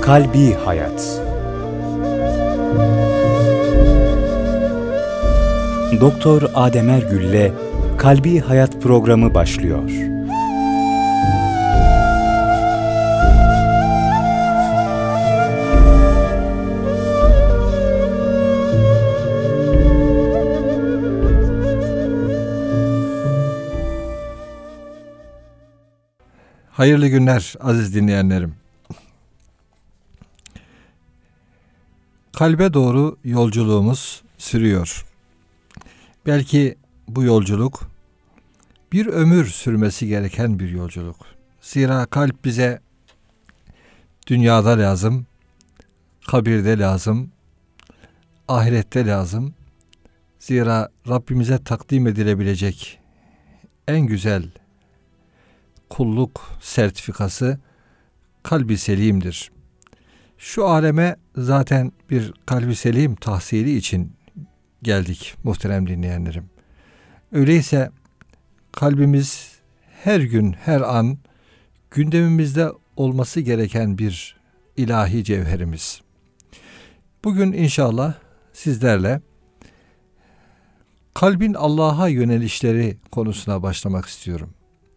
Kalbi Hayat. Doktor Adem Ergül'le Kalbi Hayat programı başlıyor. Hayırlı günler aziz dinleyenlerim. Kalbe doğru yolculuğumuz sürüyor. Belki bu yolculuk bir ömür sürmesi gereken bir yolculuk. Zira kalp bize dünyada lazım, kabirde lazım, ahirette lazım. Zira Rabbimize takdim edilebilecek en güzel kulluk sertifikası kalbi selimdir. Şu aleme zaten bir kalbi selim tahsili için geldik muhterem dinleyenlerim. Öyleyse kalbimiz her gün, her an gündemimizde olması gereken bir ilahi cevherimiz. Bugün inşallah sizlerle kalbin Allah'a yönelişleri konusuna başlamak istiyorum.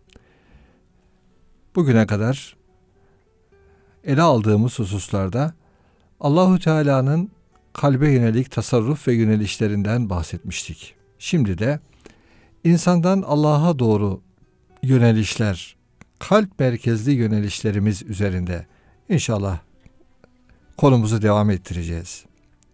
Bugüne kadar ele aldığımız hususlarda Allahu Teala'nın kalbe yönelik tasarruf ve yönelişlerinden bahsetmiştik. Şimdi de insandan Allah'a doğru yönelişler, kalp merkezli yönelişlerimiz üzerinde inşallah konumuzu devam ettireceğiz.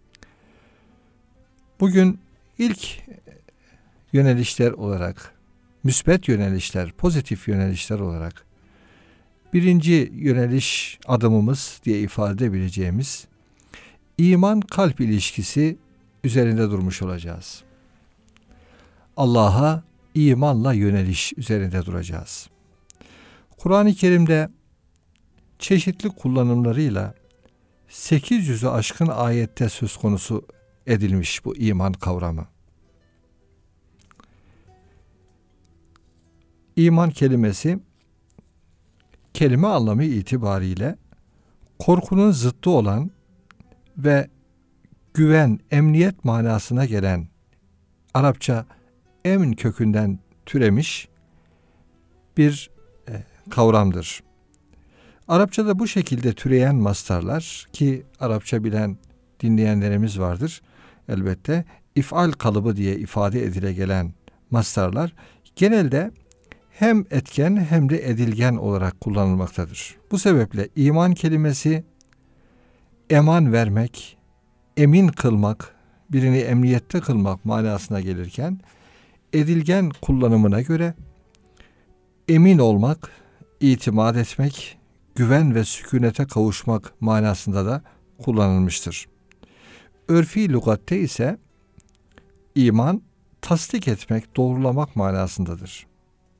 Bugün ilk yönelişler olarak, müsbet yönelişler, pozitif yönelişler olarak birinci yöneliş adımımız diye ifade edebileceğimiz iman-kalp ilişkisi üzerinde durmuş olacağız. Allah'a imanla yöneliş üzerinde duracağız. Kur'an-ı Kerim'de çeşitli kullanımlarıyla 800'ü aşkın ayette söz konusu edilmiş bu iman kavramı. İman kelimesi kelime anlamı itibariyle korkunun zıttı olan ve güven, emniyet manasına gelen Arapça emn kökünden türemiş bir kavramdır. Arapçada bu şekilde türeyen mastarlar ki Arapça bilen dinleyenlerimiz vardır elbette, if'al kalıbı diye ifade edile gelen mastarlar genelde hem etken hem de edilgen olarak kullanılmaktadır. Bu sebeple iman kelimesi eman vermek, emin kılmak, birini emniyette kılmak manasına gelirken edilgen kullanımına göre emin olmak, itimat etmek, güven ve sükunete kavuşmak manasında da kullanılmıştır. Örfi lügatte ise iman tasdik etmek, doğrulamak manasındadır.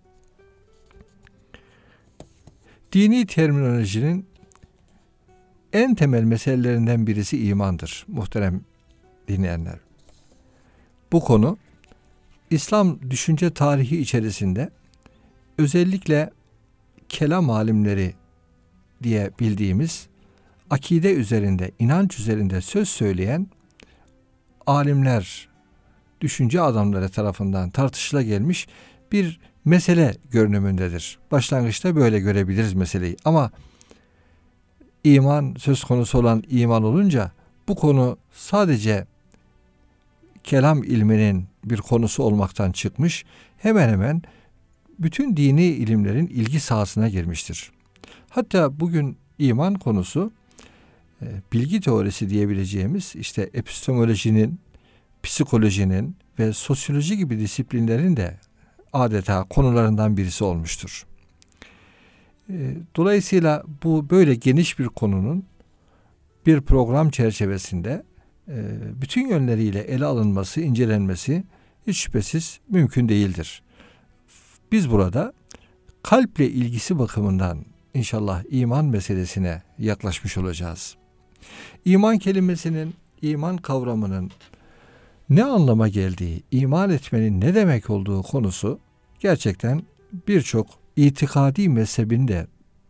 Dini terminolojinin en temel meselelerinden birisi imandır muhterem dinleyenler. Bu konu İslam düşünce tarihi içerisinde özellikle kelam alimleri diye bildiğimiz akide üzerinde, inanç üzerinde söz söyleyen alimler, düşünce adamları tarafından tartışıla gelmiş bir mesele görünümündedir. Başlangıçta böyle görebiliriz meseleyi. Ama iman söz konusu olan iman olunca bu konu sadece kelam ilminin bir konusu olmaktan çıkmış, hemen hemen bütün dini ilimlerin ilgi sahasına girmiştir. Hatta bugün iman konusu bilgi teorisi diyebileceğimiz işte epistemolojinin, psikolojinin ve sosyoloji gibi disiplinlerin de adeta konularından birisi olmuştur. Dolayısıyla bu böyle geniş bir konunun bir program çerçevesinde bütün yönleriyle ele alınması, incelenmesi hiç şüphesiz mümkün değildir. Biz burada kalple ilgisi bakımından inşallah iman meselesine yaklaşmış olacağız. İman kelimesinin, iman kavramının ne anlama geldiği, iman etmenin ne demek olduğu konusu gerçekten birçok itikadi mezhebin de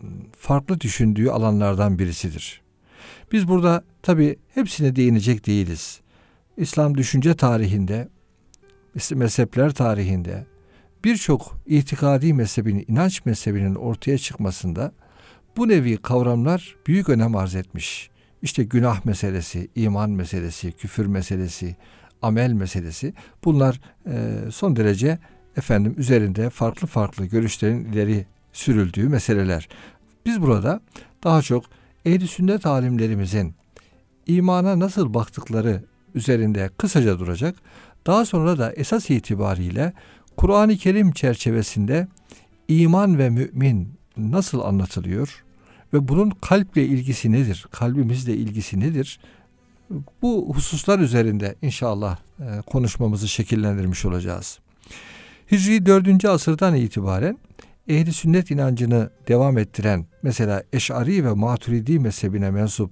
farklı düşündüğü alanlardan birisidir. Biz burada tabii hepsine değinecek değiliz. İslam düşünce tarihinde, mezhepler tarihinde birçok itikadi mezhebin, inanç mezhebinin ortaya çıkmasında bu nevi kavramlar büyük önem arz etmiş. İşte günah meselesi, iman meselesi, küfür meselesi, amel meselesi, bunlar son derece üzerinde farklı farklı görüşlerin ileri sürüldüğü meseleler. Biz burada daha çok ehl-i sünnet alimlerimizin imana nasıl baktıkları üzerinde kısaca duracak. Daha sonra da esas itibariyle Kur'an-ı Kerim çerçevesinde iman ve mümin nasıl anlatılıyor ve bunun kalple ilgisi nedir? Kalbimizle ilgisi nedir? Bu hususlar üzerinde inşallah konuşmamızı şekillendirmiş olacağız. Hicri 4. asırdan itibaren ehl-i sünnet inancını devam ettiren, mesela Eş'ari ve Maturidi mezhebine mensup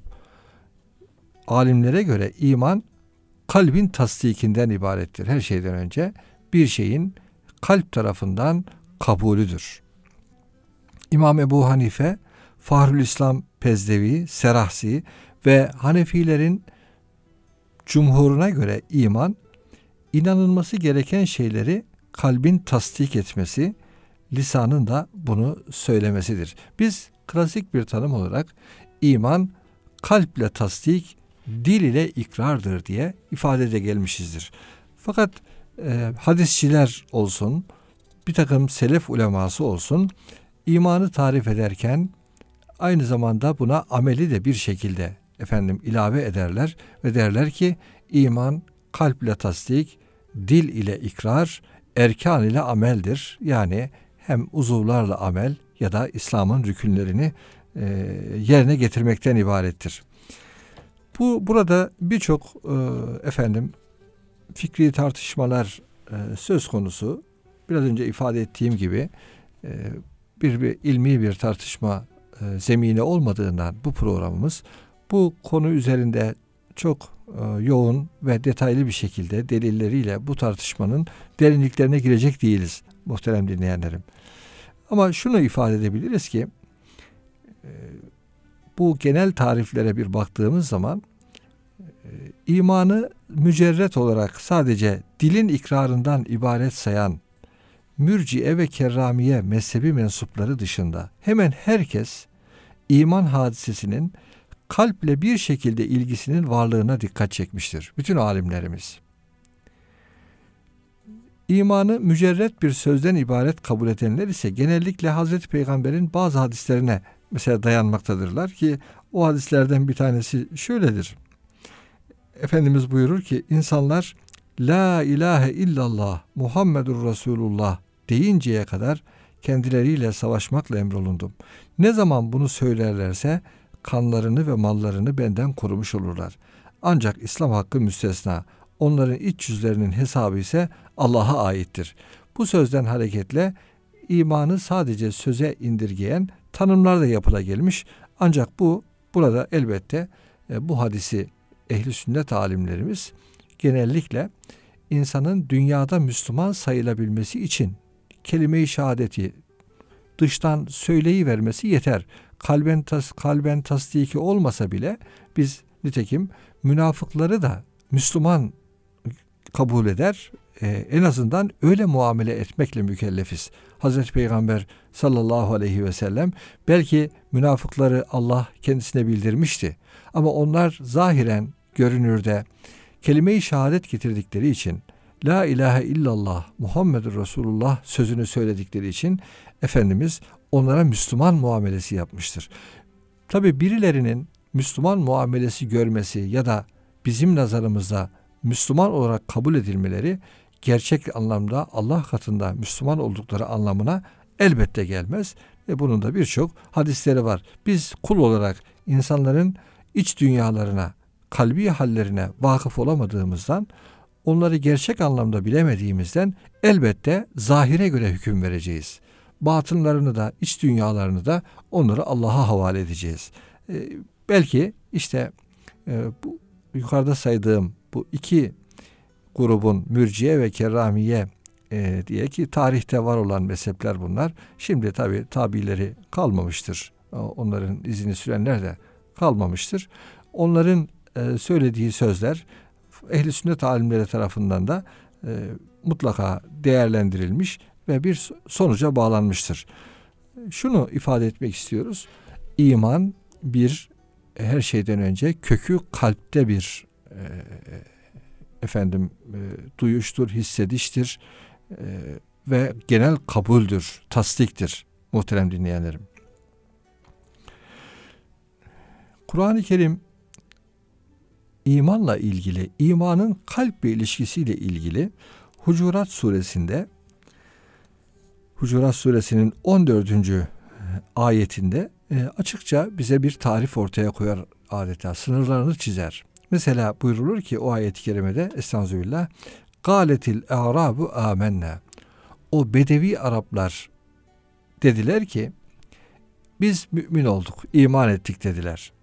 alimlere göre iman kalbin tasdikinden ibarettir. Her şeyden önce bir şeyin kalp tarafından kabulüdür. İmam Ebu Hanife, Fahrülislam Pezdevi, Serahsi ve Hanefilerin cumhuruna göre iman, inanılması gereken şeyleri kalbin tasdik etmesi, lisanın da bunu söylemesidir. Biz klasik bir tanım olarak iman kalple tasdik, dil ile ikrardır diye ifadede gelmişizdir. Fakat hadisçiler olsun, bir takım selef uleması olsun, imanı tarif ederken aynı zamanda buna ameli de bir şekilde ilave ederler ve derler ki iman kalple tasdik, dil ile ikrar, erkan ile ameldir. Yani hem uzuvlarla amel ya da İslam'ın rükünlerini yerine getirmekten ibarettir. Burada birçok fikri tartışmalar söz konusu. Biraz önce ifade ettiğim gibi bir ilmi bir tartışma zemini olmadığından bu programımız bu konu üzerinde çok yoğun ve detaylı bir şekilde delilleriyle bu tartışmanın derinliklerine girecek değiliz muhterem dinleyenlerim. Ama şunu ifade edebiliriz ki bu genel tariflere bir baktığımız zaman imanı mücerret olarak sadece dilin ikrarından ibaret sayan Mürciye ve Kerramiye mezhebi mensupları dışında hemen herkes iman hadisesinin kalple bir şekilde ilgisinin varlığına dikkat çekmiştir. Bütün alimlerimiz. İmanı mücerret bir sözden ibaret kabul edenler ise genellikle Hazreti Peygamber'in bazı hadislerine mesela dayanmaktadırlar ki o hadislerden bir tanesi şöyledir. Efendimiz buyurur ki insanlar La ilahe illallah Muhammedur Resulullah deyinceye kadar kendileriyle savaşmakla emrolundum. Ne zaman bunu söylerlerse kanlarını ve mallarını benden korumuş olurlar. Ancak İslam hakkı müstesna. Onların iç yüzlerinin hesabı ise Allah'a aittir. Bu sözden hareketle imanı sadece söze indirgeyen tanımlar da yapılagelmiş. Ancak burada elbette bu hadisi ehl-i sünnet alimlerimiz genellikle insanın dünyada Müslüman sayılabilmesi için kelime-i şehadeti dıştan söyleyivermesi yeter. Kalben tasdiki olmasa bile biz nitekim münafıkları da Müslüman kabul eder. En azından öyle muamele etmekle mükellefiz. Hazreti Peygamber sallallahu aleyhi ve sellem belki münafıkları Allah kendisine bildirmişti. Ama onlar zahiren görünürde kelime-i şehadet getirdikleri için La ilahe illallah Muhammedur Resulullah sözünü söyledikleri için Efendimiz onlara Müslüman muamelesi yapmıştır. Tabi birilerinin Müslüman muamelesi görmesi ya da bizim nazarımızda Müslüman olarak kabul edilmeleri gerçek anlamda Allah katında Müslüman oldukları anlamına elbette gelmez. Bunun da birçok hadisleri var. Biz kul olarak insanların iç dünyalarına, kalbi hallerine vakıf olamadığımızdan, onları gerçek anlamda bilemediğimizden elbette zahire göre hüküm vereceğiz. Batınlarını da, iç dünyalarını da onları Allah'a havale edeceğiz. Belki işte bu yukarıda saydığım bu iki grubun Mürciye ve Kerramiye diye ki tarihte var olan mezhepler bunlar. Şimdi tabi tabileri kalmamıştır onların izini sürenler de kalmamıştır. Onların söylediği sözler ehl-i sünnet alimleri tarafından da mutlaka değerlendirilmiş ve bir sonuca bağlanmıştır. Şunu ifade etmek istiyoruz. İman her şeyden önce kökü kalpte bir duyuştur, hissediştir ve genel kabuldür, tasdiktir muhterem dinleyenlerim. Kur'an-ı Kerim imanla ilgili, imanın kalple ilişkisiyle ilgili Hucurat suresinin 14. ayetinde açıkça bize bir tarif ortaya koyar, adeta sınırlarını çizer. Mesela buyrulur ki o ayet-i kerimede estağfirullah, "Gâletil a'rabu âmennâ." O bedevi Araplar dediler ki biz mümin olduk, iman ettik dediler.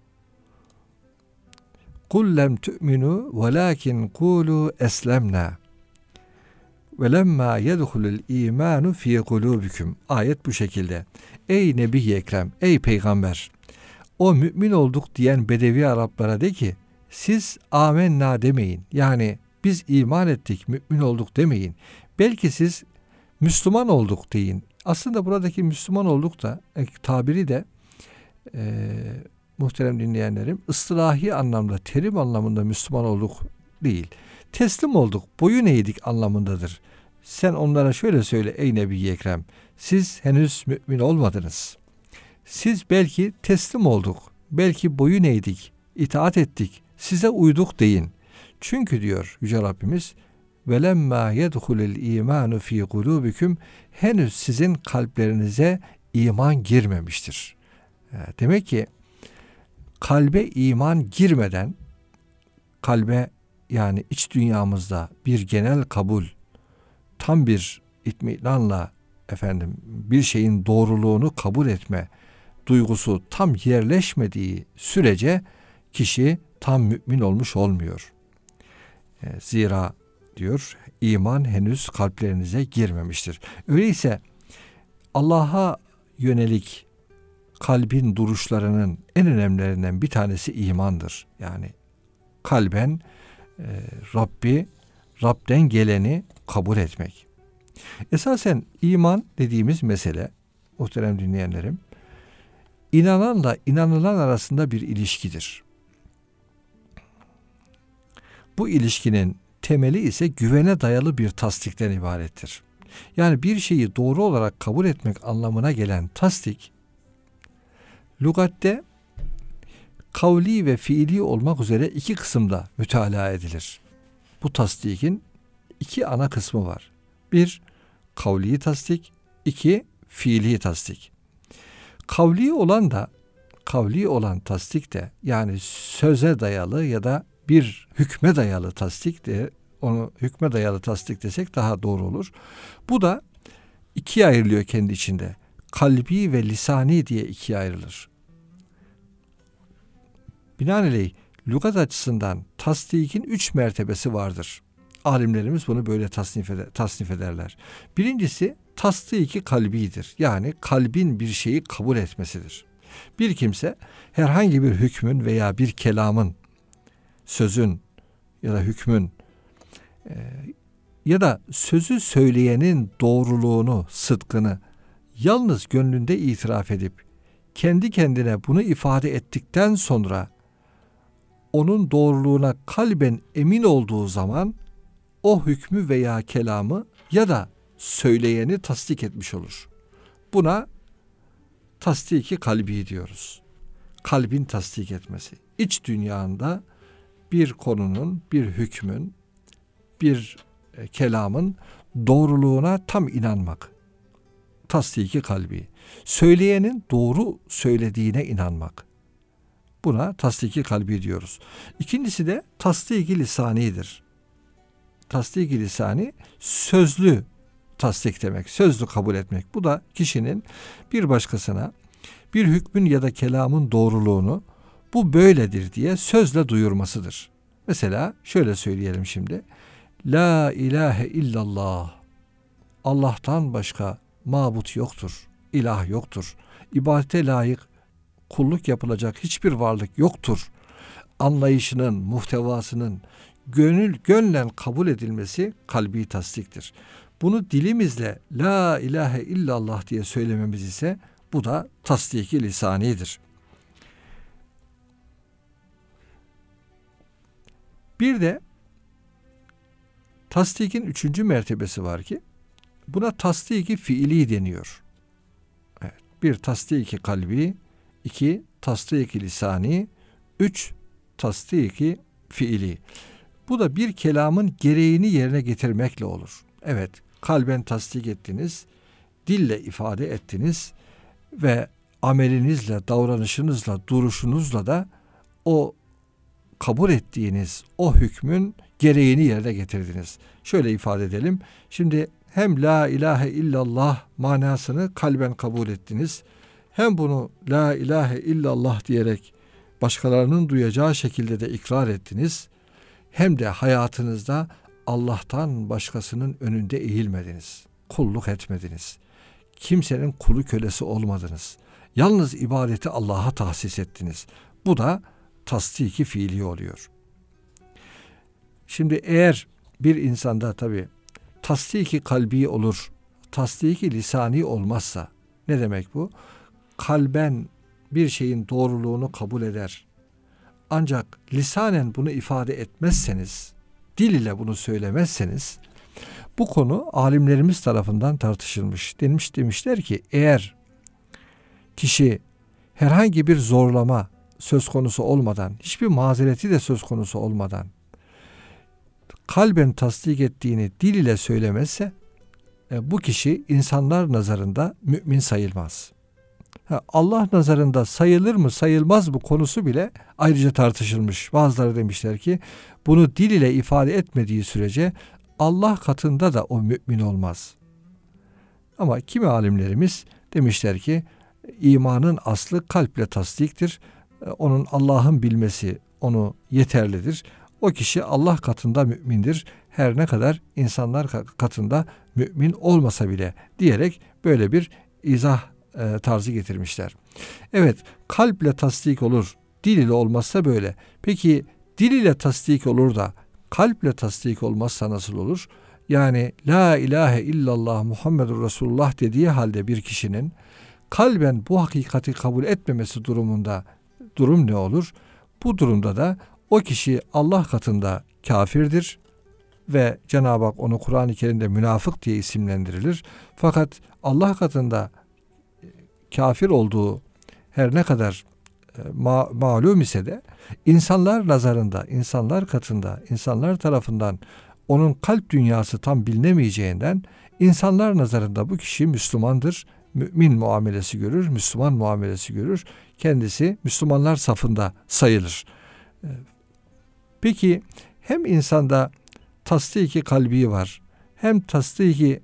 "Kul lem tu'minu velakin kulu eslemna ve lemma yedhulul imanu fi kulubikum." Ayet bu şekilde. Ey Nebi-i Ekrem, ey Peygamber, o mümin olduk diyen bedevi Araplara de ki siz amenna demeyin. Yani biz iman ettik, mümin olduk demeyin. Belki siz Müslüman olduk deyin. Aslında buradaki Müslüman olduk da tabiri de muhterem dinleyenlerim, ıslahi anlamda, terim anlamında Müslüman olduk değil. Teslim olduk, boyun eğdik anlamındadır. Sen onlara şöyle söyle ey Nebi-i Ekrem, siz henüz mümin olmadınız. Siz belki teslim olduk, belki boyun eğdik, itaat ettik, size uyduk deyin. Çünkü diyor Yüce Rabbimiz, velemma yedhulul imanu fi kulubikum, henüz sizin kalplerinize iman girmemiştir. Demek ki kalbe iman girmeden, kalbe yani iç dünyamızda bir genel kabul, tam bir itminanla bir şeyin doğruluğunu kabul etme duygusu tam yerleşmediği sürece kişi tam mümin olmuş olmuyor. Zira diyor iman henüz kalplerinize girmemiştir. Öyleyse Allah'a yönelik kalbin duruşlarının en önemlilerinden bir tanesi imandır. Yani kalben Rab'den geleni kabul etmek. Esasen iman dediğimiz mesele muhterem dinleyenlerim, inananla inanılan arasında bir ilişkidir. Bu ilişkinin temeli ise güvene dayalı bir tasdikten ibarettir. Yani bir şeyi doğru olarak kabul etmek anlamına gelen tasdik, lügatte kavli ve fiili olmak üzere iki kısımda mütalaa edilir. Bu tasdikin iki ana kısmı var. Bir, kavli tasdik, iki, fiili tasdik. Kavli olan tasdik de yani söze dayalı ya da bir hükme dayalı tasdik de, onu hükme dayalı tasdik desek daha doğru olur. Bu da ikiye ayrılıyor kendi içinde. Kalbi ve lisani diye ikiye ayrılır. Binaenaleyh lügat açısından tasdikin 3 mertebesi vardır. Alimlerimiz bunu böyle tasnif ederler. Birincisi tasdiki kalbidir. Yani kalbin bir şeyi kabul etmesidir. Bir kimse herhangi bir hükmün veya bir kelamın, sözün ya da hükmün ya da sözü söyleyenin doğruluğunu, sıdkını yalnız gönlünde itiraf edip kendi kendine bunu ifade ettikten sonra onun doğruluğuna kalben emin olduğu zaman o hükmü veya kelamı ya da söyleyeni tasdik etmiş olur. Buna tasdiki kalbi diyoruz. Kalbin tasdik etmesi. İç dünyanda bir konunun, bir hükmün, bir kelamın doğruluğuna tam inanmak. Tasdiki kalbi. Söyleyenin doğru söylediğine inanmak. Buna tasdiki kalbi diyoruz. İkincisi de tasdiki lisanidir. Tasdiki lisani sözlü tasdik demek. Sözlü kabul etmek. Bu da kişinin bir başkasına bir hükmün ya da kelamın doğruluğunu bu böyledir diye sözle duyurmasıdır. Mesela şöyle söyleyelim şimdi. La ilahe illallah. Allah'tan başka mabut yoktur. İlah yoktur. İbadete layık kulluk yapılacak hiçbir varlık yoktur anlayışının, muhtevasının gönlen kabul edilmesi kalbi tasdiktir. Bunu dilimizle la ilahe illallah diye söylememiz ise bu da tasdiki lisanidir. Bir de tasdikin 3. mertebesi var ki buna tasdiki fiili deniyor. Evet, 1 tasdiki kalbi, 2 tasdiki lisani, 3 tasdiki fiili. Bu da bir kelamın gereğini yerine getirmekle olur. Evet, kalben tasdik ettiniz, dille ifade ettiniz ve amelinizle, davranışınızla, duruşunuzla da o kabul ettiğiniz o hükmün gereğini yerine getirdiniz. Şöyle ifade edelim. Şimdi hem la ilahe illallah manasını kalben kabul ettiniz. Hem bunu la ilahe illallah diyerek başkalarının duyacağı şekilde de ikrar ettiniz. Hem de hayatınızda Allah'tan başkasının önünde eğilmediniz. Kulluk etmediniz. Kimsenin kulu kölesi olmadınız. Yalnız ibadeti Allah'a tahsis ettiniz. Bu da tasdiki fiili oluyor. Şimdi eğer bir insanda tabii tasdiki kalbi olur, tasdiki lisani olmazsa ne demek bu? Kalben bir şeyin doğruluğunu kabul eder. Ancak lisanen bunu ifade etmezseniz, dil ile bunu söylemezseniz bu konu alimlerimiz tarafından tartışılmış. Demişler ki eğer kişi herhangi bir zorlama söz konusu olmadan, hiçbir mazereti de söz konusu olmadan kalben tasdik ettiğini dil ile söylemezse bu kişi insanlar nazarında mümin sayılmaz. Allah nazarında sayılır mı sayılmaz mı konusu bile ayrıca tartışılmış. Bazıları demişler ki bunu dil ile ifade etmediği sürece Allah katında da o mümin olmaz. Ama kimi alimlerimiz demişler ki imanın aslı kalple tasdiktir. Onun Allah'ın bilmesi onu yeterlidir. O kişi Allah katında mümindir. Her ne kadar insanlar katında mümin olmasa bile diyerek böyle bir izah tarzı getirmişler. Evet, kalple tasdik olur. Dil ile olmazsa böyle. Peki dil ile tasdik olur da kalple tasdik olmazsa nasıl olur? Yani la ilahe illallah Muhammedur Resulullah dediği halde bir kişinin kalben bu hakikati kabul etmemesi durumunda durum ne olur? Bu durumda da o kişi Allah katında kafirdir ve Cenab-ı Hak onu Kur'an-ı Kerim'de münafık diye isimlendirilir. Fakat Allah katında kafir olduğu her ne kadar malum ise de insanlar nazarında, insanlar katında, insanlar tarafından onun kalp dünyası tam bilinemeyeceğinden insanlar nazarında bu kişi Müslümandır, mümin muamelesi görür, Müslüman muamelesi görür. Kendisi Müslümanlar safında sayılır. Peki hem insanda tasdiki kalbi var, hem tasdiki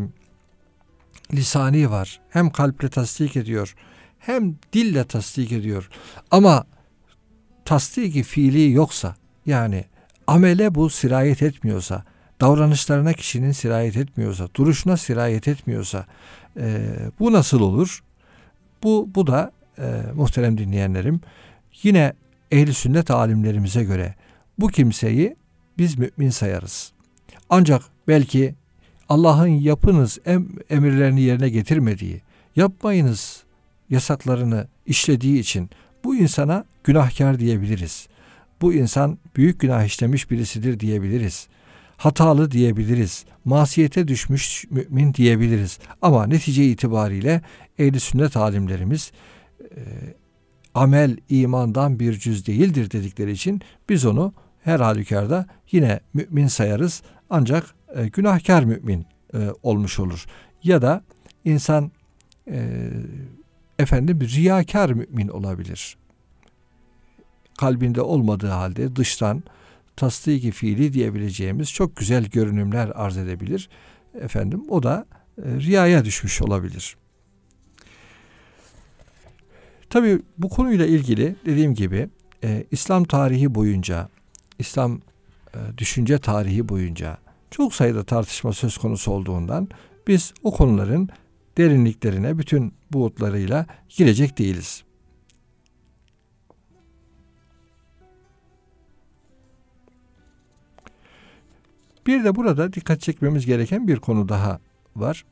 lisani var, hem kalple tasdik ediyor, hem dille tasdik ediyor. Ama tasdiki fiili yoksa, yani amele bu sirayet etmiyorsa, davranışlarına kişinin sirayet etmiyorsa, duruşuna sirayet etmiyorsa bu nasıl olur? Bu da muhterem dinleyenlerim, yine ehl-i sünnet alimlerimize göre bu kimseyi biz mümin sayarız. Ancak belki Allah'ın yapınız emirlerini yerine getirmediği, yapmayınız yasaklarını işlediği için bu insana günahkar diyebiliriz. Bu insan büyük günah işlemiş birisidir diyebiliriz. Hatalı diyebiliriz. Masiyete düşmüş mümin diyebiliriz. Ama netice itibariyle ehl-i sünnet alimlerimiz amel imandan bir cüz değildir dedikleri için biz onu her halükarda yine mümin sayarız. Ancak günahkar mümin olmuş olur. Ya da insan riyakar mümin olabilir. Kalbinde olmadığı halde dıştan tasdiki fiili diyebileceğimiz çok güzel görünümler arz edebilir. O da riyaya düşmüş olabilir. Tabii bu konuyla ilgili dediğim gibi İslam tarihi boyunca, İslam düşünce tarihi boyunca çok sayıda tartışma söz konusu olduğundan biz o konuların derinliklerine bütün buğutlarıyla girecek değiliz. Bir de burada dikkat çekmemiz gereken bir konu daha var.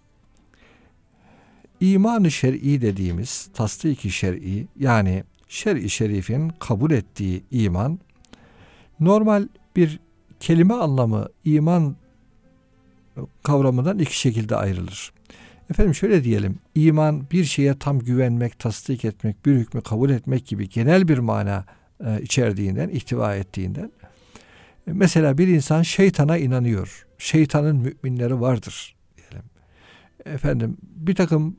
İman-ı şer'i dediğimiz tasdik-i şer'i, yani şer-i şerifin kabul ettiği iman, normal bir kelime anlamı iman kavramından iki şekilde ayrılır. Efendim şöyle diyelim, iman bir şeye tam güvenmek, tasdik etmek, bir hükmü kabul etmek gibi genel bir mana içerdiğinden, ihtiva ettiğinden. Mesela bir insan şeytana inanıyor. Şeytanın müminleri vardır diyelim. Efendim bir takım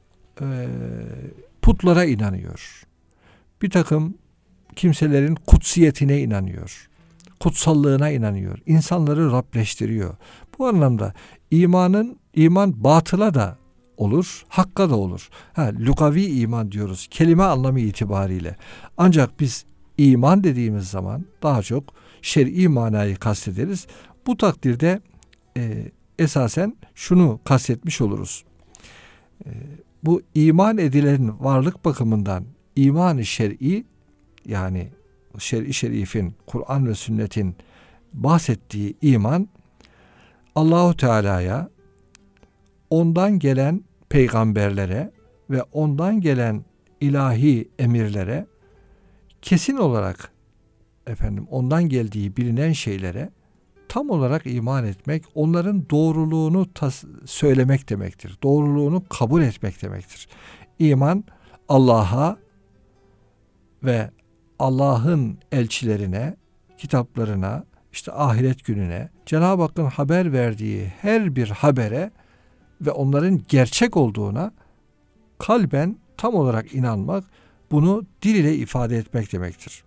putlara inanıyor. Bir takım kimselerin kutsiyetine inanıyor. Kutsallığına inanıyor. İnsanları Rableştiriyor. Bu anlamda iman batıla da olur, hakka da olur. Lugavi iman diyoruz kelime anlamı itibariyle. Ancak biz iman dediğimiz zaman daha çok şer'i manayı kastederiz. Bu takdirde esasen şunu kastetmiş oluruz. Bu iman edilen varlık bakımından iman-ı şer'i, yani şer'i şerifin, Kur'an ve sünnetin bahsettiği iman, Allahu Teala'ya, ondan gelen peygamberlere ve ondan gelen ilahi emirlere, kesin olarak ondan geldiği bilinen şeylere tam olarak iman etmek, onların doğruluğunu söylemek demektir. Doğruluğunu kabul etmek demektir. İman, Allah'a ve Allah'ın elçilerine, kitaplarına, işte ahiret gününe, Cenab-ı Hakk'ın haber verdiği her bir habere ve onların gerçek olduğuna kalben tam olarak inanmak, bunu dil ile ifade etmek demektir.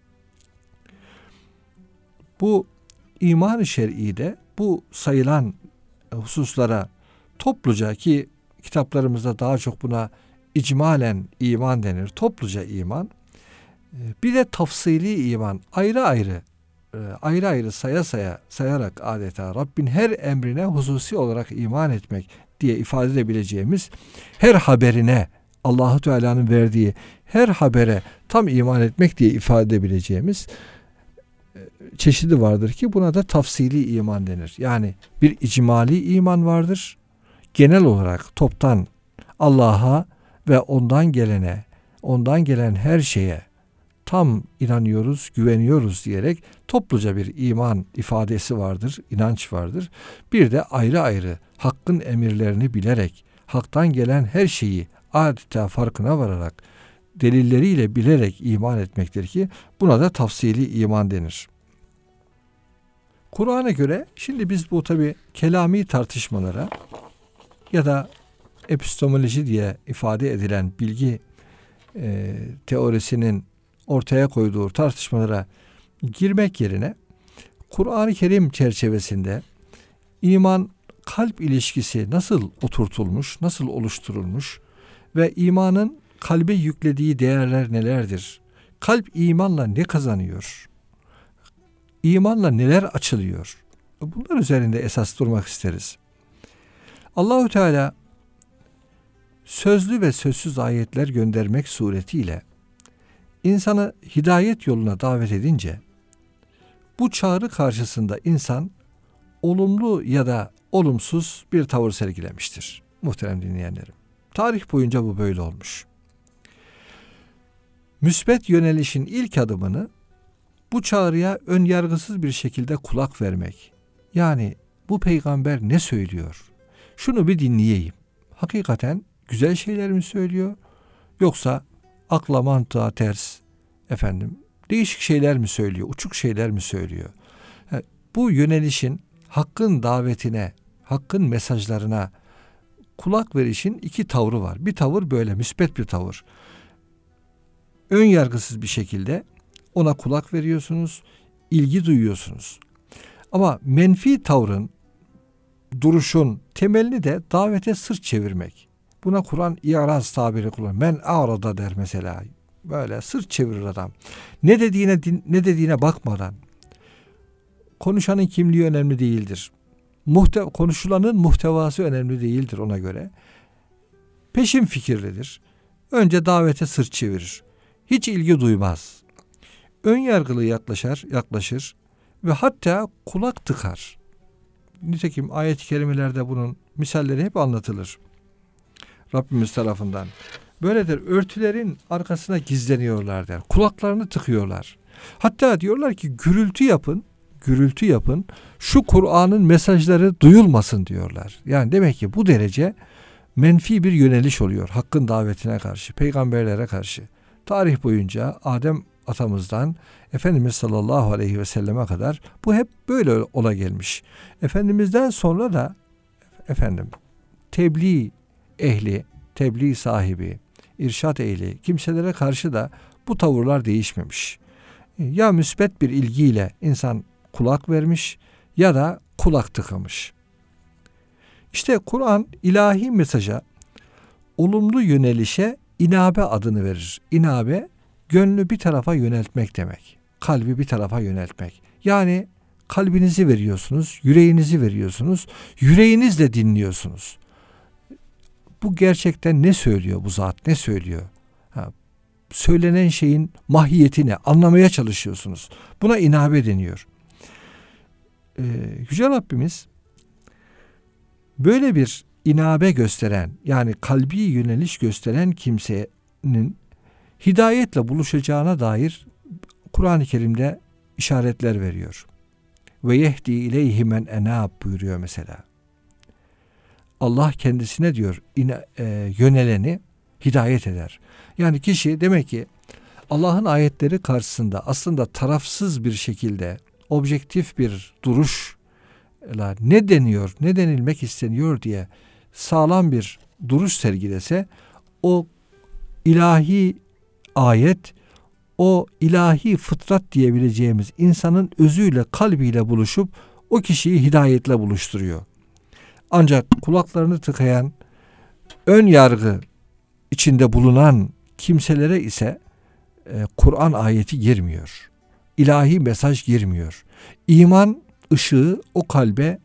Bu iman-ı şer'i'de bu sayılan hususlara topluca, ki kitaplarımızda daha çok buna icmalen iman denir, topluca iman, bir de tafsili iman, ayrı ayrı sayarak adeta Rabbin her emrine hususi olarak iman etmek diye ifade edebileceğimiz, her haberine, Allahu Teala'nın verdiği her habere tam iman etmek diye ifade edebileceğimiz çeşidi vardır ki buna da tafsili iman denir. Yani bir icmali iman vardır. Genel olarak toptan Allah'a ve ondan gelen her şeye tam inanıyoruz, güveniyoruz diyerek topluca bir iman ifadesi vardır, inanç vardır. Bir de ayrı ayrı Hakk'ın emirlerini bilerek, Hak'tan gelen her şeyi adeta farkına vararak, delilleriyle bilerek iman etmektir ki buna da tafsili iman denir. Kur'an'a göre şimdi biz bu tabi kelami tartışmalara ya da epistemoloji diye ifade edilen bilgi teorisinin ortaya koyduğu tartışmalara girmek yerine Kur'an-ı Kerim çerçevesinde iman kalp ilişkisi nasıl oturtulmuş, nasıl oluşturulmuş ve imanın kalbe yüklediği değerler nelerdir? Kalp imanla ne kazanıyor? İmanla neler açılıyor? Bunlar üzerinde esas durmak isteriz. Allahu Teala sözlü ve sözsüz ayetler göndermek suretiyle insanı hidayet yoluna davet edince bu çağrı karşısında insan olumlu ya da olumsuz bir tavır sergilemiştir. Muhterem dinleyenlerim. Tarih boyunca bu böyle olmuş. Müsbet yönelişin ilk adımını bu çağrıya ön yargısız bir şekilde kulak vermek. Yani bu peygamber ne söylüyor? Şunu bir dinleyeyim. Hakikaten güzel şeyler mi söylüyor? Yoksa akla mantığa ters, değişik şeyler mi söylüyor? Uçuk şeyler mi söylüyor? Bu yönelişin, Hakk'ın davetine, Hakk'ın mesajlarına kulak verişin iki tavrı var. Bir tavır böyle, müsbet bir tavır. Ön yargısız bir şekilde ona kulak veriyorsunuz, ilgi duyuyorsunuz. Ama menfi tavrın, duruşun temelini de davete sırt çevirmek. Buna Kur'an i'raz tabiri kullanıyor. Men a'rada der mesela. Böyle sırt çevirir adam. Ne dediğine bakmadan. Konuşanın kimliği önemli değildir. Konuşulanın muhtevası önemli değildir ona göre. Peşin fikirlidir. Önce davete sırt çevirir. Hiç ilgi duymaz. Ön yargılı yaklaşır ve hatta kulak tıkar. Nitekim ayet-i kerimelerde bunun misalleri hep anlatılır Rabbimiz tarafından. Böyledir, örtülerin arkasına gizleniyorlar der. Kulaklarını tıkıyorlar. Hatta diyorlar ki gürültü yapın, şu Kur'an'ın mesajları duyulmasın diyorlar. Yani demek ki bu derece menfi bir yöneliş oluyor Hakk'ın davetine karşı, peygamberlere karşı. Tarih boyunca Adem atamızdan Efendimiz sallallahu aleyhi ve selleme kadar bu hep böyle ola gelmiş. Efendimizden sonra da tebliğ ehli, tebliğ sahibi, irşat ehli kimselere karşı da bu tavırlar değişmemiş. Ya müsbet bir ilgiyle insan kulak vermiş ya da kulak tıkamış. İşte Kur'an ilahi mesaja, olumlu yönelişe inabe adını verir. İnabe, gönlü bir tarafa yöneltmek demek. Kalbi bir tarafa yöneltmek. Yani kalbinizi veriyorsunuz, yüreğinizi veriyorsunuz, yüreğinizle dinliyorsunuz. Bu gerçekten ne söylüyor bu zat, ne söylüyor? Söylenen şeyin mahiyetini anlamaya çalışıyorsunuz. Buna inabe deniyor. Yüce Rabbimiz böyle bir inabe gösteren, yani kalbi yöneliş gösteren kimsenin hidayetle buluşacağına dair Kur'an-ı Kerim'de işaretler veriyor. Ve yehdi ileyhi men enab buyuruyor mesela. Allah kendisine diyor yöneleni hidayet eder. Yani kişi demek ki Allah'ın ayetleri karşısında aslında tarafsız bir şekilde objektif bir duruşla ne deniyor, ne denilmek isteniyor diye sağlam bir duruş sergilese, o ilahi ayet, o ilahi fıtrat diyebileceğimiz insanın özüyle, kalbiyle buluşup o kişiyi hidayetle buluşturuyor. Ancak kulaklarını tıkayan, ön yargı içinde bulunan kimselere ise Kur'an ayeti girmiyor. İlahi mesaj girmiyor. İman ışığı o kalbe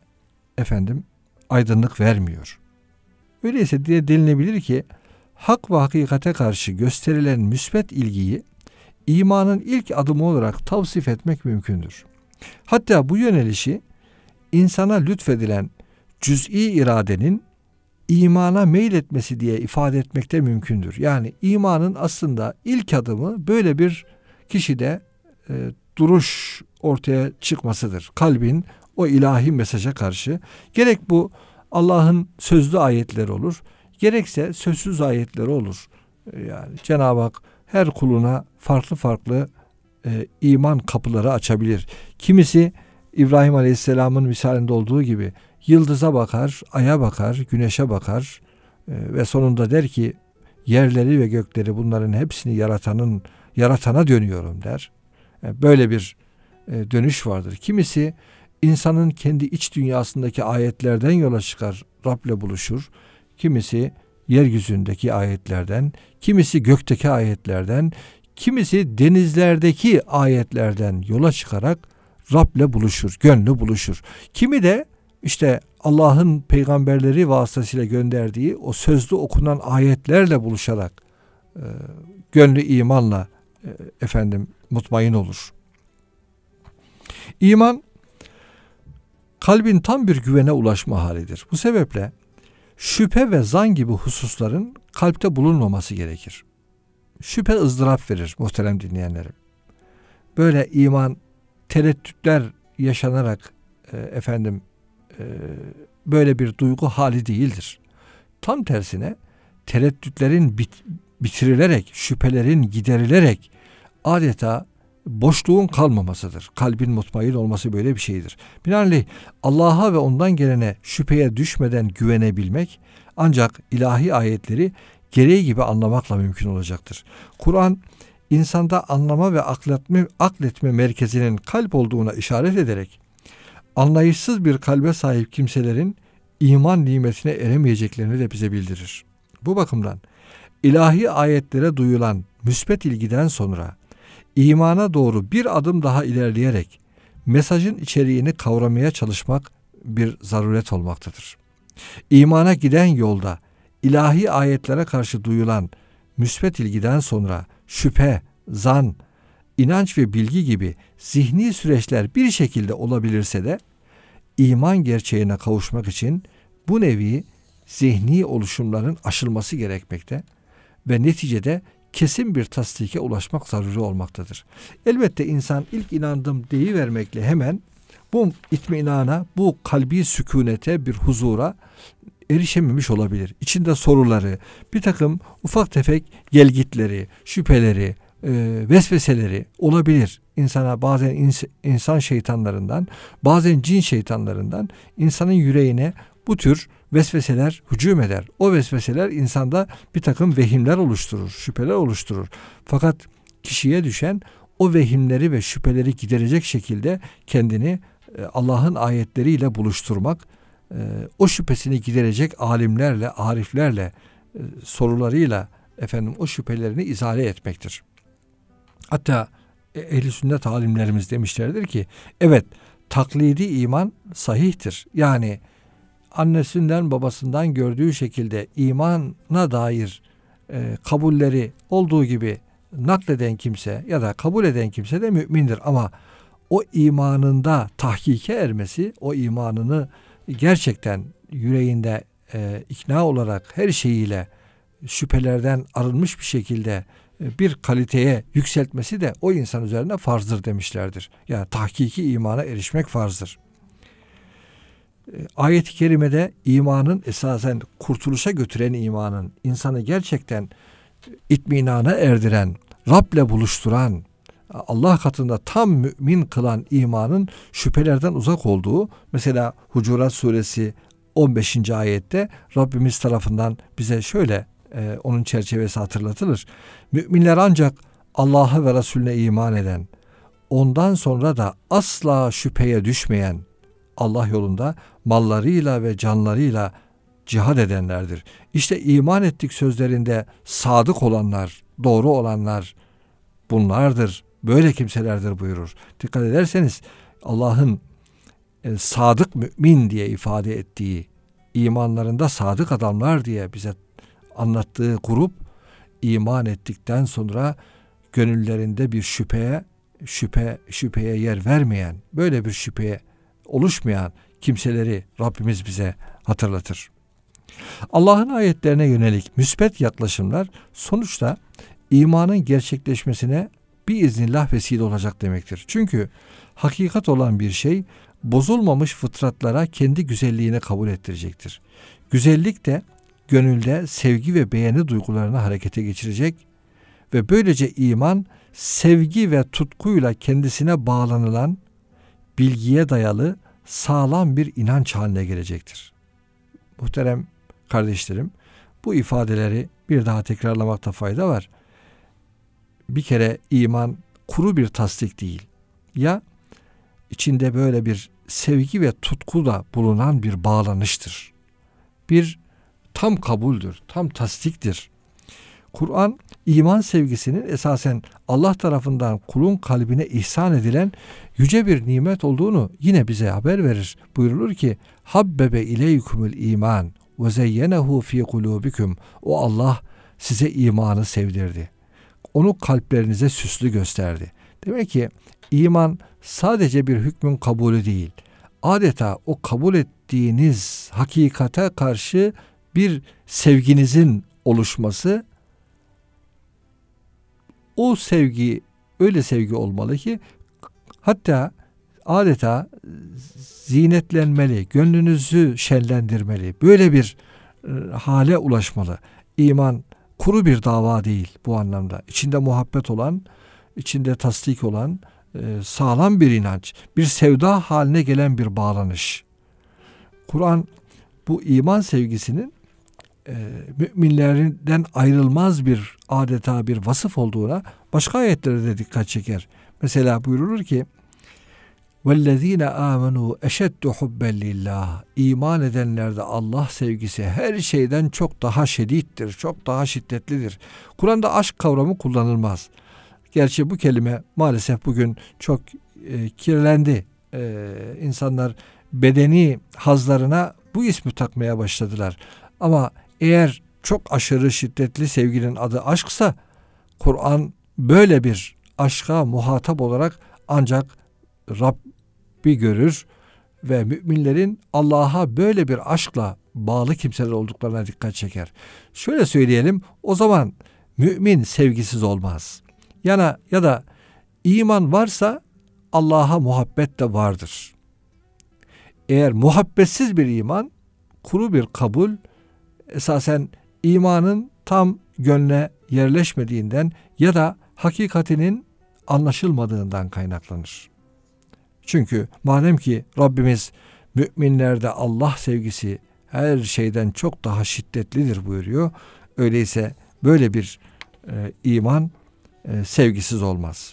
aydınlık vermiyor. Öyleyse diye denilebilir ki hak ve hakikate karşı gösterilen müsbet ilgiyi imanın ilk adımı olarak tavsif etmek mümkündür. Hatta bu yönelişi insana lütfedilen cüz'i iradenin imana meyletmesi diye ifade etmekte mümkündür. Yani imanın aslında ilk adımı böyle bir kişide duruş ortaya çıkmasıdır. Kalbin o ilahi mesaja karşı, gerek bu Allah'ın sözlü ayetleri olur, gerekse sözsüz ayetleri olur. Yani Cenab-ı Hak her kuluna farklı farklı iman kapıları açabilir. Kimisi İbrahim Aleyhisselam'ın misalinde olduğu gibi yıldıza bakar, aya bakar, güneşe bakar ve sonunda der ki yerleri ve gökleri, bunların hepsini yaratana dönüyorum der. Böyle bir dönüş vardır. Kimisi insanın kendi iç dünyasındaki ayetlerden yola çıkar, Rab'le buluşur. Kimisi yeryüzündeki ayetlerden, kimisi gökteki ayetlerden, kimisi denizlerdeki ayetlerden yola çıkarak Rab'le buluşur, gönlü buluşur. Kimi de işte Allah'ın peygamberleri vasıtasıyla gönderdiği o sözlü okunan ayetlerle buluşarak gönlü imanla mutmain olur. İman kalbin tam bir güvene ulaşma halidir. Bu sebeple şüphe ve zan gibi hususların kalpte bulunmaması gerekir. Şüphe ızdırap verir muhterem dinleyenlerim. Böyle iman tereddütler yaşanarak böyle bir duygu hali değildir. Tam tersine tereddütlerin bitirilerek, şüphelerin giderilerek adeta boşluğun kalmamasıdır. Kalbin mutmain olması böyle bir şeydir. Binaenaleyh Allah'a ve ondan gelene şüpheye düşmeden güvenebilmek ancak ilahi ayetleri gereği gibi anlamakla mümkün olacaktır. Kur'an insanda anlama ve akletme merkezinin kalp olduğuna işaret ederek anlayışsız bir kalbe sahip kimselerin iman nimetine eremeyeceklerini de bize bildirir. Bu bakımdan ilahi ayetlere duyulan müsbet ilgiden sonra imana doğru bir adım daha ilerleyerek mesajın içeriğini kavramaya çalışmak bir zaruret olmaktadır. İmana giden yolda ilahi ayetlere karşı duyulan müsbet ilgiden sonra şüphe, zan, inanç ve bilgi gibi zihni süreçler bir şekilde olabilirse de iman gerçeğine kavuşmak için bu nevi zihni oluşumların aşılması gerekmekte ve neticede kesin bir tasdike ulaşmak zaruri olmaktadır. Elbette insan ilk inandım deyivermekle hemen bu itminana, bu kalbi sükunete, bir huzura erişememiş olabilir. İçinde soruları, bir takım ufak tefek gelgitleri, şüpheleri, vesveseleri olabilir. İnsana bazen insan şeytanlarından, bazen cin şeytanlarından insanın yüreğine bu tür vesveseler hücum eder. O vesveseler insanda bir takım vehimler oluşturur, şüpheler oluşturur. Fakat kişiye düşen o vehimleri ve şüpheleri giderecek şekilde kendini Allah'ın ayetleriyle buluşturmak, o şüphesini giderecek alimlerle, ariflerle, sorularıyla o şüphelerini izale etmektir. Hatta ehl-i sünnet alimlerimiz demişlerdir ki, evet, taklidi iman sahihtir. Yani annesinden babasından gördüğü şekilde imana dair kabulleri olduğu gibi nakleden kimse ya da kabul eden kimse de mümindir. Ama o imanında tahkike ermesi, o imanını gerçekten yüreğinde ikna olarak her şeyiyle şüphelerden arınmış bir şekilde bir kaliteye yükseltmesi de o insan üzerine farzdır demişlerdir. Yani tahkiki imana erişmek farzdır. Ayet-i kerimede imanın esasen kurtuluşa götüren imanın, insanı gerçekten itminana erdiren, Rab'le buluşturan, Allah katında tam mümin kılan imanın şüphelerden uzak olduğu, mesela Hucurat suresi 15. ayette Rabbimiz tarafından bize şöyle onun çerçevesi hatırlatılır. Müminler ancak Allah'a ve Resulüne iman eden, ondan sonra da asla şüpheye düşmeyen, Allah yolunda mallarıyla ve canlarıyla cihad edenlerdir. İşte iman ettik sözlerinde sadık olanlar, doğru olanlar bunlardır. Böyle kimselerdir buyurur. Dikkat ederseniz Allah'ın sadık mümin diye ifade ettiği, imanlarında sadık adamlar diye bize anlattığı grup, iman ettikten sonra gönüllerinde bir şüpheye yer vermeyen, böyle bir şüpheye oluşmayan kimseleri Rabbimiz bize hatırlatır. Allah'ın ayetlerine yönelik müsbet yaklaşımlar sonuçta imanın gerçekleşmesine biiznillah vesile olacak demektir. Çünkü hakikat olan bir şey bozulmamış fıtratlara kendi güzelliğini kabul ettirecektir. Güzellik de gönülde sevgi ve beğeni duygularını harekete geçirecek ve böylece iman sevgi ve tutkuyla kendisine bağlanılan, bilgiye dayalı sağlam bir inanç haline gelecektir. Muhterem kardeşlerim, bu ifadeleri bir daha tekrarlamakta fayda var. Bir kere iman kuru bir tasdik değil. Ya içinde böyle bir sevgi ve tutku da bulunan bir bağlanıştır. Bir tam kabuldür, tam tasdiktir. Kur'an iman sevgisinin esasen Allah tarafından kulun kalbine ihsan edilen yüce bir nimet olduğunu yine bize haber verir. Buyurulur ki habbebe ileykumul iman ve zeyyenehu fi kulubikum. O Allah size imanı sevdirdi. Onu kalplerinize süslü gösterdi. Demek ki iman sadece bir hükmün kabulü değil. Adeta o kabul ettiğiniz hakikate karşı bir sevginizin oluşması, o sevgi öyle sevgi olmalı ki hatta adeta zinetlenmeli, gönlünüzü şenlendirmeli. Böyle bir hale ulaşmalı. İman kuru bir dava değil bu anlamda. İçinde muhabbet olan, içinde tasdik olan sağlam bir inanç, bir sevda haline gelen bir bağlanış. Kur'an bu iman sevgisinin müminlerinden ayrılmaz bir adeta bir vasıf olduğuna başka ayetlere de dikkat çeker. Mesela buyurulur ki وَالَّذ۪ينَ آمَنُوا اَشَدُّ حُبَّا لِلّٰهِ İman edenlerde Allah sevgisi her şeyden çok daha şedittir, çok daha şiddetlidir. Kur'an'da aşk kavramı kullanılmaz. Gerçi bu kelime maalesef bugün çok kirlendi. İnsanlar bedeni hazlarına bu ismi takmaya başladılar. Ama eğer çok aşırı şiddetli sevginin adı aşksa, Kur'an böyle bir aşka muhatap olarak ancak Rabbi görür, ve müminlerin Allah'a böyle bir aşkla bağlı kimseler olduklarına dikkat çeker. Şöyle söyleyelim, o zaman mümin sevgisiz olmaz. Ya da iman varsa Allah'a muhabbet de vardır. Eğer muhabbetsiz bir iman, kuru bir kabul, esasen imanın tam gönle yerleşmediğinden ya da hakikatinin anlaşılmadığından kaynaklanır. Çünkü madem ki Rabbimiz müminlerde Allah sevgisi her şeyden çok daha şiddetlidir buyuruyor. Öyleyse böyle bir iman sevgisiz olmaz.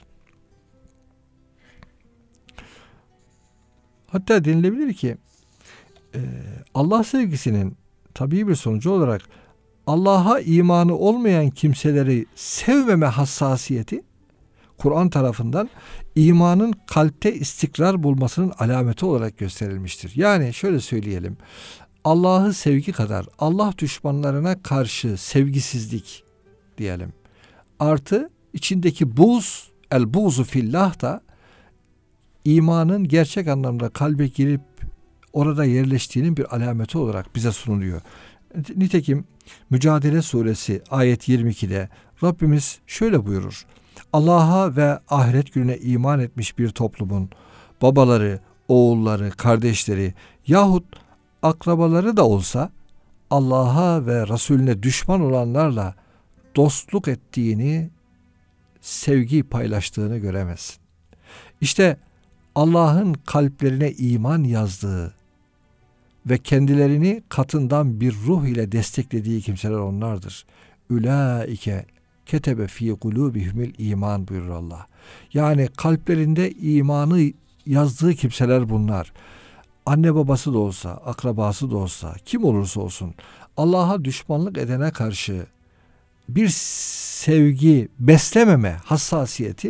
Hatta denilebilir ki Allah sevgisinin tabii bir sonucu olarak Allah'a imanı olmayan kimseleri sevmeme hassasiyeti Kur'an tarafından imanın kalpte istikrar bulmasının alameti olarak gösterilmiştir. Yani şöyle söyleyelim, Allah'ı sevgi kadar Allah düşmanlarına karşı sevgisizlik diyelim. Artı içindeki buğz, el buğzu fillah da imanın gerçek anlamda kalbe girip orada yerleştiğinin bir alameti olarak bize sunuluyor. Nitekim Mücadele Suresi ayet 22'de Rabbimiz şöyle buyurur. Allah'a ve ahiret gününe iman etmiş bir toplumun babaları, oğulları, kardeşleri yahut akrabaları da olsa Allah'a ve Resulüne düşman olanlarla dostluk ettiğini, sevgi paylaştığını göremezsin. İşte Allah'ın kalplerine iman yazdığı ve kendilerini katından bir ruh ile desteklediği kimseler onlardır. Ülaike ketebe fi kulubihimul iman buyurur Allah. Yani kalplerinde imanı yazdığı kimseler bunlar. Anne babası da olsa, akrabası da olsa, kim olursa olsun Allah'a düşmanlık edene karşı bir sevgi beslememe hassasiyeti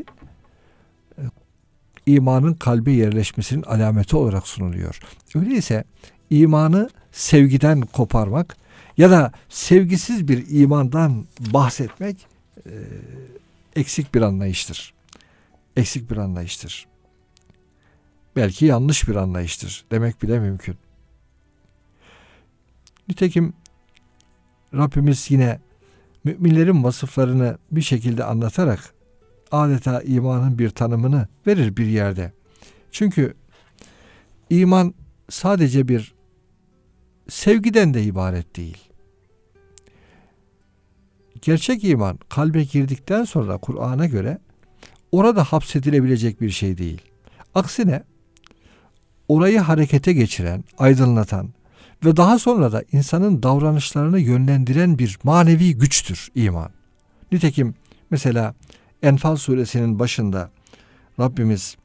imanın kalbe yerleşmesinin alameti olarak sunuluyor. Öyleyse imanı sevgiden koparmak ya da sevgisiz bir imandan bahsetmek eksik bir anlayıştır. Eksik bir anlayıştır. Belki yanlış bir anlayıştır demek bile mümkün. Nitekim Rabbimiz yine müminlerin vasıflarını bir şekilde anlatarak adeta imanın bir tanımını verir bir yerde. Çünkü iman sadece bir sevgiden de ibaret değil. Gerçek iman kalbe girdikten sonra Kur'an'a göre orada hapsedilebilecek bir şey değil. Aksine orayı harekete geçiren, aydınlatan ve daha sonra da insanın davranışlarını yönlendiren bir manevi güçtür iman. Nitekim mesela Enfal suresinin başında Rabbimiz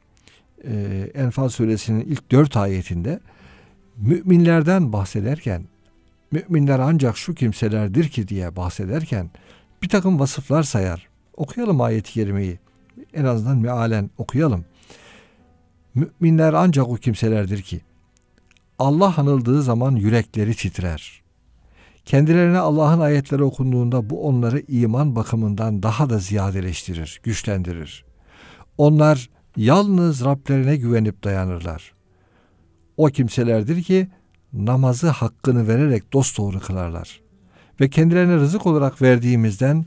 Enfal suresinin ilk 4 ayetinde müminlerden bahsederken, müminler ancak şu kimselerdir ki diye bahsederken bir takım vasıflar sayar. Okuyalım ayet-i kerimeyi. En azından mealen okuyalım. Müminler ancak o kimselerdir ki Allah anıldığı zaman yürekleri titrer. Kendilerine Allah'ın ayetleri okunduğunda bu onları iman bakımından daha da ziyadeleştirir, güçlendirir. Onlar yalnız Rablerine güvenip dayanırlar. O kimselerdir ki namazı hakkını vererek dosdoğru kılarlar. Ve kendilerine rızık olarak verdiğimizden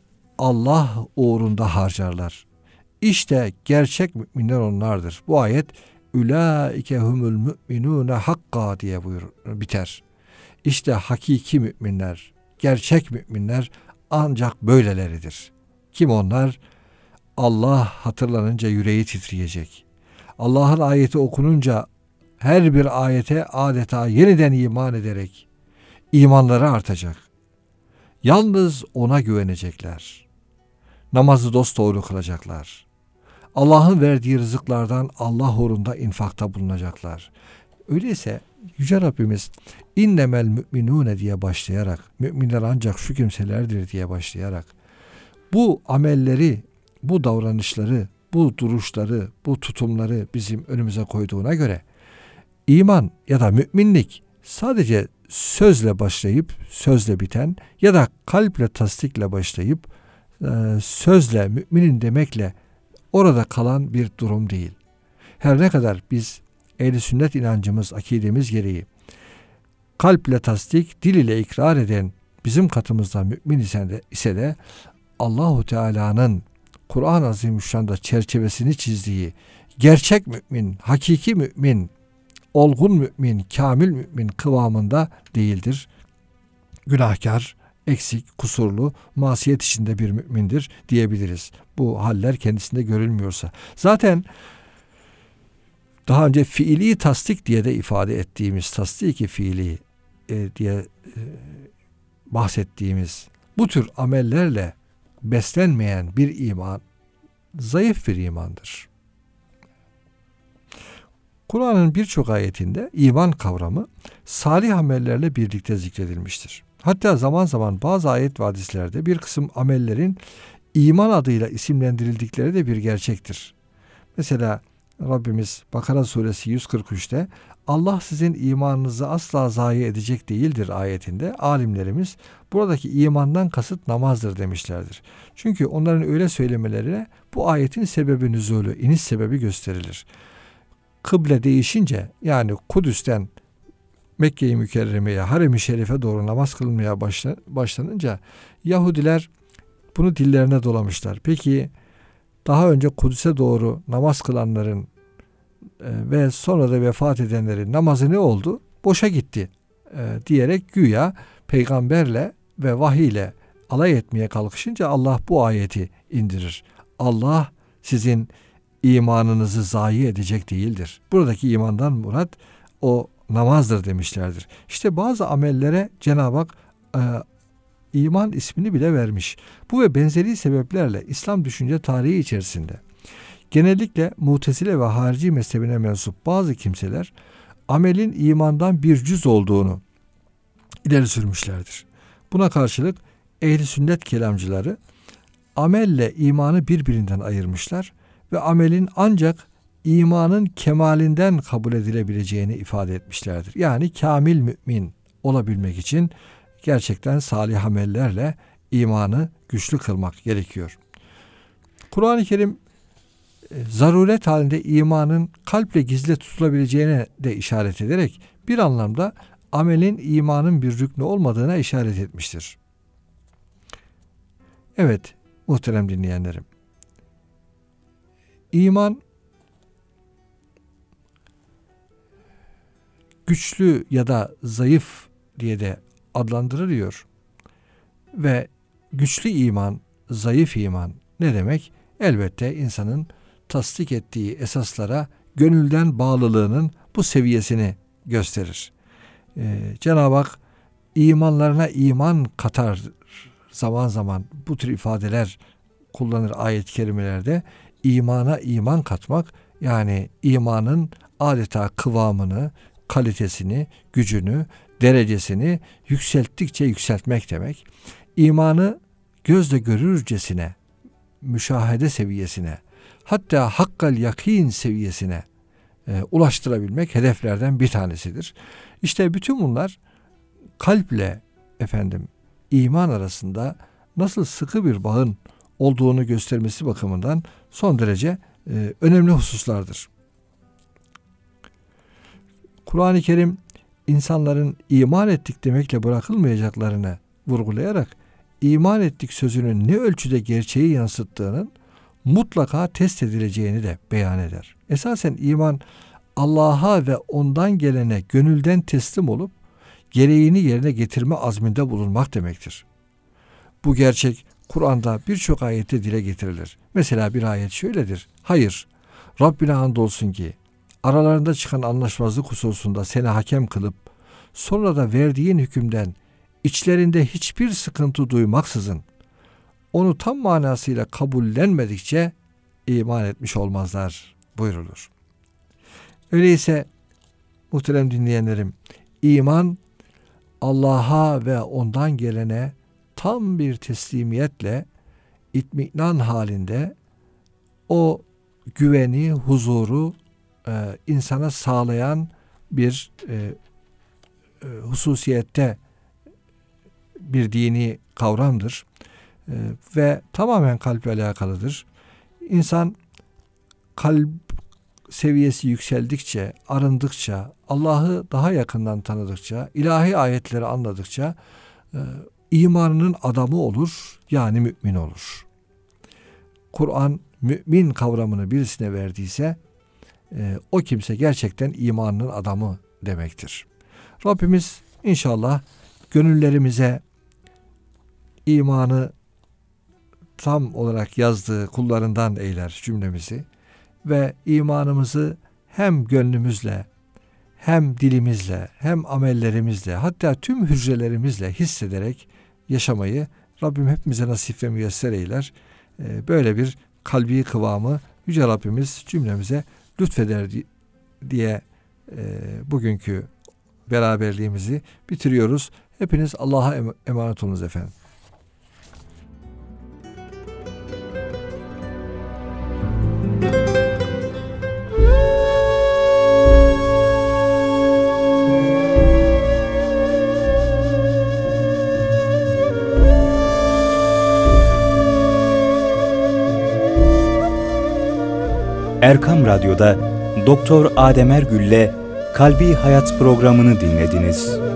Allah uğrunda harcarlar. İşte gerçek müminler onlardır. Bu ayet Ülaike humul müminune hakka diye biter. İşte hakiki müminler, gerçek müminler ancak böyleleridir. Kim onlar? Allah hatırlanınca yüreği titreyecek. Allah'ın ayeti okununca her bir ayete adeta yeniden iman ederek imanları artacak. Yalnız ona güvenecekler. Namazı dosdoğru kılacaklar. Allah'ın verdiği rızıklardan Allah uğrunda infakta bulunacaklar. Öyleyse Yüce Rabbimiz innemel müminune diye başlayarak, müminler ancak şu kimselerdir diye başlayarak bu amelleri, bu davranışları, bu duruşları, bu tutumları bizim önümüze koyduğuna göre iman ya da müminlik sadece sözle başlayıp sözle biten ya da kalple tasdikle başlayıp sözle müminin demekle orada kalan bir durum değil. Her ne kadar biz ehli sünnet inancımız, akidemiz gereği kalple tasdik, dil ile ikrar eden bizim katımızda mümin ise de Allahu Teala'nın Kur'an-ı Azimüşşan'da çerçevesini çizdiği gerçek mümin, hakiki mümin, olgun mümin, kamil mümin kıvamında değildir. Günahkar, eksik, kusurlu, masiyet içinde bir mümindir diyebiliriz. Bu haller kendisinde görülmüyorsa. Zaten daha önce fiili tasdik diye de ifade ettiğimiz, tasdik-i fiili diye bahsettiğimiz bu tür amellerle beslenmeyen bir iman zayıf bir imandır. Kur'an'ın birçok ayetinde iman kavramı salih amellerle birlikte zikredilmiştir. Hatta zaman zaman bazı ayet ve hadislerde bir kısım amellerin iman adıyla isimlendirildikleri de bir gerçektir. Mesela Rabbimiz Bakara suresi 143'te Allah sizin imanınızı asla zayi edecek değildir ayetinde alimlerimiz buradaki imandan kasıt namazdır demişlerdir. Çünkü onların öyle söylemelerine bu ayetin sebebi nüzulü, iniş sebebi gösterilir. Kıble değişince yani Kudüs'ten Mekke-i Mükerreme'ye, Harem-i Şerif'e doğru namaz kılmaya başlanınca Yahudiler bunu dillerine dolamışlar. Peki daha önce Kudüs'e doğru namaz kılanların ve sonra da vefat edenlerin namazı ne oldu? Boşa gitti diyerek güya peygamberle ve vahiyle alay etmeye kalkışınca Allah bu ayeti indirir. Allah sizin imanınızı zayi edecek değildir. Buradaki imandan murat o namazdır demişlerdir. İşte bazı amellere Cenab-ı Hak iman ismini bile vermiş. Bu ve benzeri sebeplerle İslam düşünce tarihi içerisinde genellikle Mu'tezile ve harici mezhebine mensup bazı kimseler amelin imandan bir cüz olduğunu ileri sürmüşlerdir. Buna karşılık ehli sünnet kelamcıları amelle imanı birbirinden ayırmışlar ve amelin ancak imanın kemalinden kabul edilebileceğini ifade etmişlerdir. Yani kamil mümin olabilmek için gerçekten salih amellerle imanı güçlü kılmak gerekiyor. Kur'an-ı Kerim zaruret halinde imanın kalple gizli tutulabileceğine de işaret ederek bir anlamda amelin imanın bir rüknü olmadığına işaret etmiştir. Evet muhterem dinleyenlerim. İman güçlü ya da zayıf diye de adlandırılıyor. Ve güçlü iman, zayıf iman ne demek? Elbette insanın tasdik ettiği esaslara gönülden bağlılığının bu seviyesini gösterir. Cenab-ı Hak imanlarına iman katar zaman zaman bu tür ifadeler kullanır ayet-i kerimelerde. İmana iman katmak yani imanın adeta kıvamını, kalitesini, gücünü, derecesini yükselttikçe yükseltmek demek. İmanı gözle görürcesine, müşahede seviyesine, hatta hakkal yakin seviyesine ulaştırabilmek hedeflerden bir tanesidir. İşte bütün bunlar kalple iman arasında nasıl sıkı bir bağın olduğunu göstermesi bakımından son derece önemli hususlardır. Kur'an-ı Kerim insanların iman ettik demekle bırakılmayacaklarını vurgulayarak iman ettik sözünün ne ölçüde gerçeği yansıttığının mutlaka test edileceğini de beyan eder. Esasen iman Allah'a ve ondan gelene gönülden teslim olup gereğini yerine getirme azminde bulunmak demektir. Bu gerçek Kur'an'da birçok ayette dile getirilir. Mesela bir ayet şöyledir. Hayır, Rabbine andolsun ki aralarında çıkan anlaşmazlık hususunda seni hakem kılıp sonra da verdiğin hükümden içlerinde hiçbir sıkıntı duymaksızın onu tam manasıyla kabullenmedikçe iman etmiş olmazlar buyrulur. Öyleyse muhterem dinleyenlerim, iman Allah'a ve ondan gelene tam bir teslimiyetle itminan halinde o güveni, huzuru insana sağlayan bir hususiyette bir dini kavramdır ve tamamen kalple alakalıdır. İnsan seviyesi yükseldikçe, arındıkça, Allah'ı daha yakından tanıdıkça, ilahi ayetleri anladıkça imanının adamı olur, yani mümin olur. Kur'an mümin kavramını birisine verdiyse o kimse gerçekten imanının adamı demektir. Rabbimiz inşallah gönüllerimize imanı tam olarak yazdığı kullarından eyler cümlemizi ve imanımızı hem gönlümüzle, hem dilimizle, hem amellerimizle, hatta tüm hücrelerimizle hissederek yaşamayı Rabbim hepimize nasip ve müyesser eyler. Böyle bir kalbi kıvamı Yüce Rabbimiz cümlemize lütfeder diye bugünkü beraberliğimizi bitiriyoruz. Hepiniz Allah'a emanet olunuz efendim. Erkam Radyo'da Doktor Adem Ergül'le Kalbi Hayat programını dinlediniz.